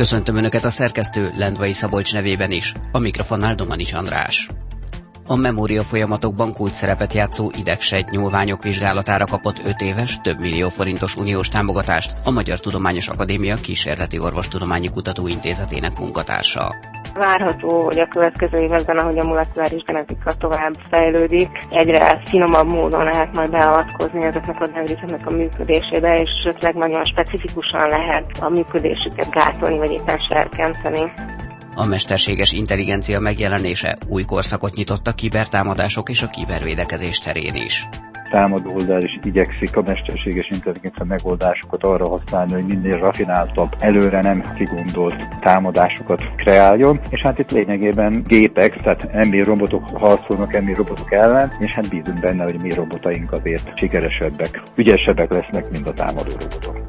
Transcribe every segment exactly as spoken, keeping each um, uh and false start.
Köszöntöm Önöket a szerkesztő Lendvai Szabolcs nevében is, a mikrofonnál Domanics András. A memória folyamatokban kulcs szerepet játszó idegsejt nyúlványok vizsgálatára kapott öt éves, több millió forintos uniós támogatást a Magyar Tudományos Akadémia Kísérleti Orvostudományi Kutatóintézetének munkatársa. Várható, hogy a következő években, ahogy a molekuláris genetika tovább fejlődik, egyre finomabb módon lehet majd beavatkozni ezeknek a dendriteknek a működésébe, és esetleg nagyon specifikusan lehet a működésüket gátolni, vagy éppen serkenteni. A mesterséges intelligencia megjelenése új korszakot nyitott a kibertámadások és a kibervédekezés terén is. Támadó oldal is igyekszik a mesterséges intelligencia megoldásokat arra használni, hogy minél rafináltabb, előre nem kigondolt támadásokat kreáljon, és hát itt lényegében gépek, tehát emberi robotok harcolnak emberi robotok ellen, és hát bízunk benne, hogy mi robotaink azért sikeresebbek, ügyesebbek lesznek, mint a támadó robotok.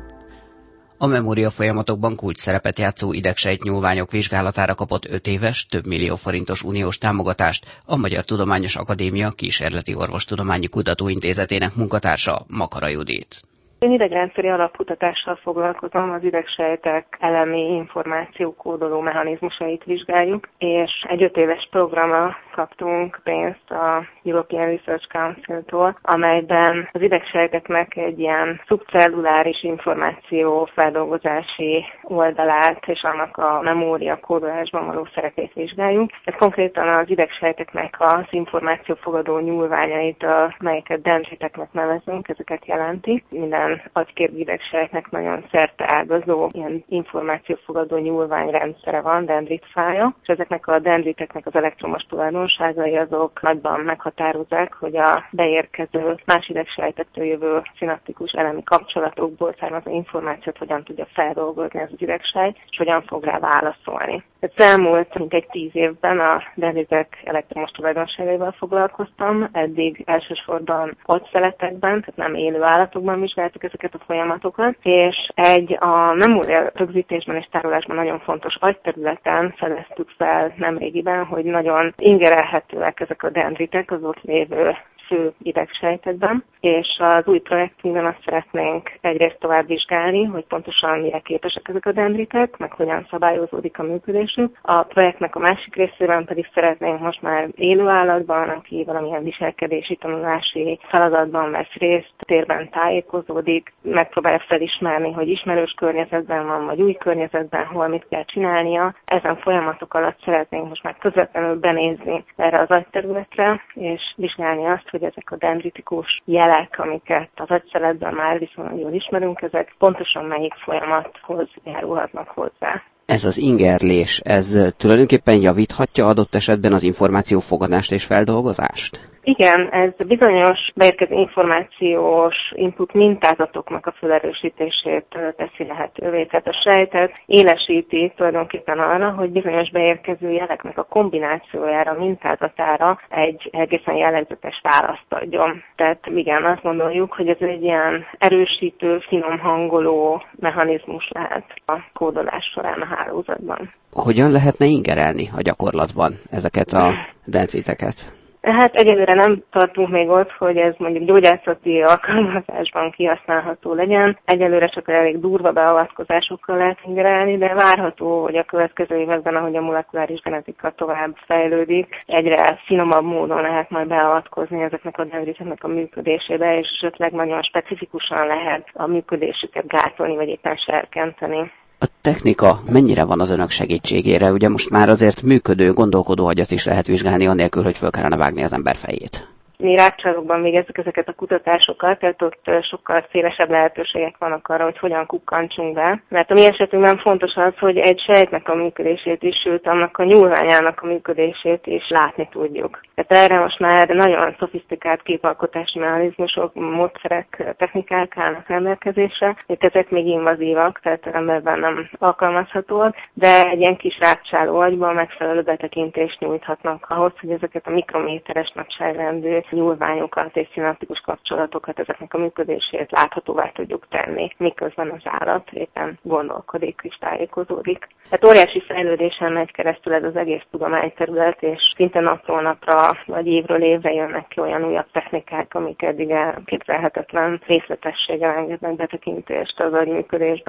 A memória folyamatokban kulcs szerepet játszó idegsejt nyúlványok vizsgálatára kapott öt éves, több millió forintos uniós támogatást a Magyar Tudományos Akadémia Kísérleti Orvostudományi Kutatóintézetének munkatársa, Makara Judit. Én idegrendszeri alapkutatással foglalkozom, az idegsejtek elemi információkódoló mechanizmusait vizsgáljuk, és egy öt éves programra kaptunk pénzt a European Research Council-tól, amelyben az idegsejteknek egy ilyen szubcelluláris információ feldolgozási oldalát és annak a memória kódolásban való szerepét vizsgáljuk. Ez konkrétan az idegsejteknek az információfogadó nyúlványait, melyeket dendriteknek nevezünk, ezeket jelenti. Minden agyképű idegsejtnek nagyon szerteágazó ilyen információfogadó nyúlványrendszere van, dendritfája, és ezeknek a dendriteknek az elektromos tulajdonságai azok nagyban meghatározzák, hogy a beérkező más idegsejtektől jövő szinaptikus elemi kapcsolatokból származó információt hogyan tudja feldolgozni az idegsejt, és hogyan fog rá válaszolni. Az elmúlt mintegy tíz évben a dendritek elektromos tulajdonságaival foglalkoztam, eddig elsősorban agyszelektekben, tehát nem élő állatokban vizsgáltuk ezeket a folyamatokat, és egy a memória rögzítésben és tárolásban nagyon fontos agyterületen fedeztük fel nemrégiben, hogy nagyon ingerelhetőek ezek a dendritek az ott lévő fő idegsejtekben, és az új projektünkben azt szeretnénk egyrészt tovább vizsgálni, hogy pontosan mire képesek ezek a dendritek, meg hogyan szabályozódik a működésük. A projektnek a másik részében pedig szeretnénk most már élő állatban, aki valamilyen viselkedési, tanulási feladatban vesz részt, térben tájékozódik, megpróbálja felismerni, hogy ismerős környezetben van, vagy új környezetben, hol mit kell csinálnia. Ezen folyamatok alatt szeretnénk most már közvetlenül benézni erre az agyterületre, és vizsgálni azt, hogy ezek a dendritikus jelek, amiket az agyszeletben már viszonylag jól ismerünk, ezek pontosan melyik folyamathoz járulhatnak hozzá. Ez az ingerlés, ez tulajdonképpen javíthatja adott esetben az információfogadást és feldolgozást? Igen, ez bizonyos beérkező információs input mintázatoknak a felerősítését teszi lehetővé. Tehát a sejtet élesíti tulajdonképpen arra, hogy bizonyos beérkező jeleknek a kombinációjára, mintázatára egy egészen jellegzetes választ adjon. Tehát igen, azt gondoljuk, hogy ez egy ilyen erősítő, finom hangoló mechanizmus lehet a kódolás során a hálózatban. Hogyan lehetne ingerelni a gyakorlatban ezeket a dendriteket? Hát egyelőre nem tartunk még ott, hogy ez mondjuk gyógyászati alkalmazásban kihasználható legyen. Egyelőre csak elég durva beavatkozásokkal lehet ingerelni, de várható, hogy a következő években, ahogy a molekuláris genetika tovább fejlődik, egyre finomabb módon lehet majd beavatkozni ezeknek a dendriteknek a működésébe, és esetleg nagyon specifikusan lehet a működésüket gátolni, vagy éppen serkenteni. A technika mennyire van az önök segítségére? Ugye most már azért működő, gondolkodó agyat is lehet vizsgálni, annélkül, hogy föl kellene vágni az ember fejét. Mi rákcsálókban végezzük ezeket a kutatásokat, tehát ott sokkal szélesebb lehetőségek vannak arra, hogy hogyan kukkantsunk be. Mert a mi esetünkben fontos az, hogy egy sejtnek a működését is, sőt annak a nyúlványának a működését is látni tudjuk. Tehát erre most már nagyon szofisztikált képalkotási mechanizmusok, módszerek, technikák állnak rendelkezésre. Itt ezek még invazívak, tehát emberben nem alkalmazhatóak, de egy ilyen kis rákcsáló agyban megfelelő betekintést nyújthatnak ahhoz, hogy ezeket a mikrométeres nagyságrendű nyúlványokat és szinaptikus kapcsolatokat, ezeknek a működését láthatóvá tudjuk tenni, miközben az állat éppen gondolkodik és tájékozódik. Tehát óriási fejlődésen megy keresztül ez az egész tudományterület, és szinte napról napra vagy évről évre jönnek ki olyan újabb technikák, amik eddig elképzelhetetlen részletességgel engednek betekintést az agyműködésbe.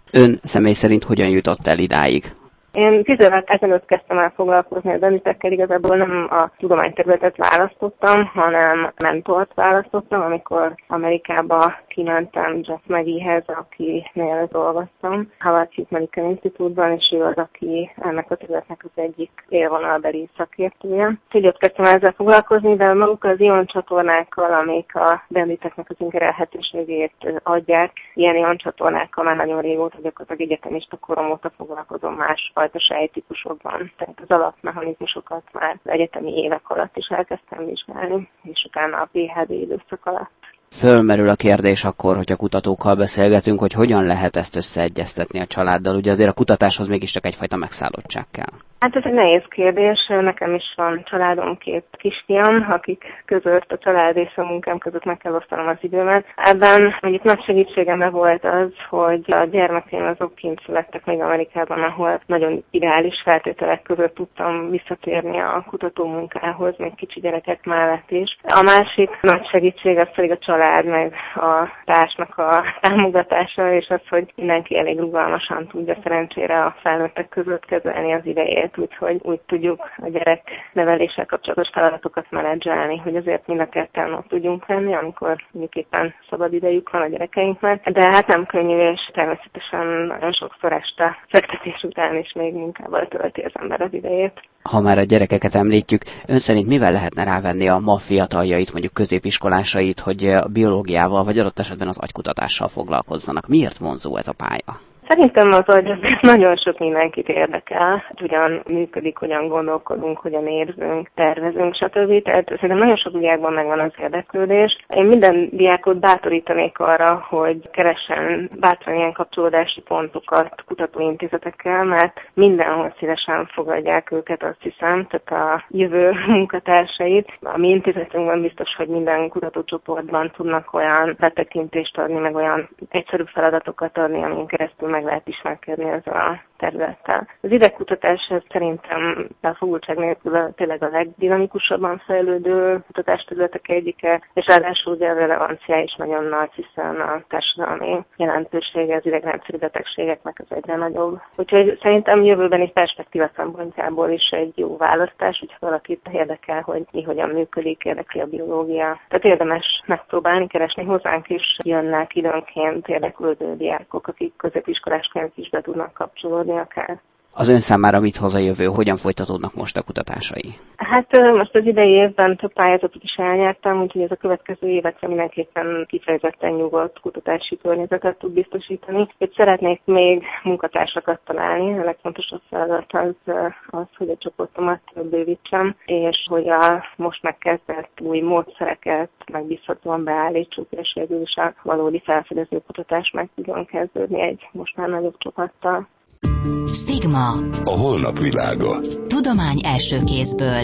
Ön személy szerint hogyan jutott el idáig? Én tíz évvel ezelőtt kezdtem el foglalkozni a denditekkel, igazából nem a tudományterületet választottam, hanem mentort választottam, amikor Amerikába kimentem Jeff Maggiehez, akinél dolgoztam, Howard Hughes Medical Institute-ban, és ő az, aki ennek a területnek az egyik élvonalbeli szakértője. Így ott kezdtem ezzel foglalkozni, de maguk az ioncsatornákkal, amik a denditeknek az ingerelhetőségét adják, ilyen ioncsatornákkal már nagyon régóta, gyakorlatilag egyetemista korom óta foglalkozom más fajta sejtípusokban. Tehát az alapmechanizmusokat már az egyetemi évek alatt is elkezdtem vizsgálni, és utána a pé há dé időszak alatt. Fölmerül a kérdés akkor, hogy a kutatókkal beszélgetünk, hogy hogyan lehet ezt összeegyeztetni a családdal. Ugye azért a kutatáshoz mégiscsak egyfajta megszállottság kell. Hát ez egy nehéz kérdés. Nekem is van családom, két kisfiam, akik között a család és a munkám között meg kell osztanom az időmet. Ebben mondjuk nagy segítségemre volt az, hogy a gyermekeim azok kint születtek még Amerikában, ahol nagyon ideális feltételek között tudtam visszatérni a kutatómunkához, még kicsi gyerekek mellett is. A másik nagy segítség az pedig a család, meg a társnak a támogatása, és az, hogy mindenki elég rugalmasan tudja szerencsére a felnőttek között kezelni az idejét. Úgyhogy úgy tudjuk a gyerek neveléssel kapcsolatos feladatokat menedzselni, hogy azért mind a ketten ott tudjunk lenni, amikor mondjuk éppen szabad idejük van a gyerekeinknek. De hát nem könnyű, és természetesen nagyon sokszor este fektetés után is még munkával tölti az ember az idejét. Ha már a gyerekeket említjük, ön szerint mivel lehetne rávenni a ma fiataljait, mondjuk középiskolásait, hogy a biológiával vagy adott esetben az agykutatással foglalkozzanak? Miért vonzó ez a pálya? Szerintem az, hogy nagyon sok mindenkit érdekel, hogyan működik, hogyan gondolkodunk, hogyan érzünk, tervezünk, stb. Tehát szerintem nagyon sok diákban megvan az érdeklődés. Én minden diákot bátorítanék arra, hogy keressen bátran ilyen kapcsolódási pontokat kutatóintézetekkel, mert mindenhol szívesen fogadják őket, azt hiszem, tehát a jövő munkatársait. A mi intézetünkben biztos, hogy minden kutatócsoportban tudnak olyan betekintést adni, meg olyan egyszerű feladatokat adni, amin keresztül meg lehet ismerkedni ezzel a területtel. Az idegkutatás szerintem a fogultság nélkül tényleg a legdinamikusabban fejlődő kutatásterületek egyike, és ráadásul ugye a relevanciája is nagyon nagy, hiszen a társadalmi jelentősége az idegrendszeri betegségeknek az egyre nagyobb. Úgyhogy szerintem jövőbeni perspektíva szempontjából is egy jó választás, hogyha valakit érdekel, hogy mi hogyan működik, érdekli a biológia. Tehát érdemes megpróbálni, keresni, hozzánk is jönnek időnként érdeklődő diákok, akik középiskolásként is be tudnak kapcsolódni akár. Az ön számára mit hoz a jövő? Hogyan folytatódnak most a kutatásai? Hát most az idei évben több pályázatot is elnyertem, úgyhogy ez a következő évekre mindenképpen kifejezetten nyugodt kutatási környezetet tud biztosítani. Hogy szeretnék még munkatársakat találni, a legfontosabb feladat az, az, hogy a csoportomat bővítsem, és hogy a most megkezdett új módszereket megbízhatóan beállítsuk, és végül is a valódi felfedező kutatás meg tudjon kezdődni egy most már nagyobb csapattal. Stigma. A holnap világa. Tudomány első kézből.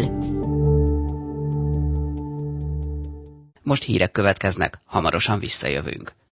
Most hírek következnek, hamarosan visszajövünk.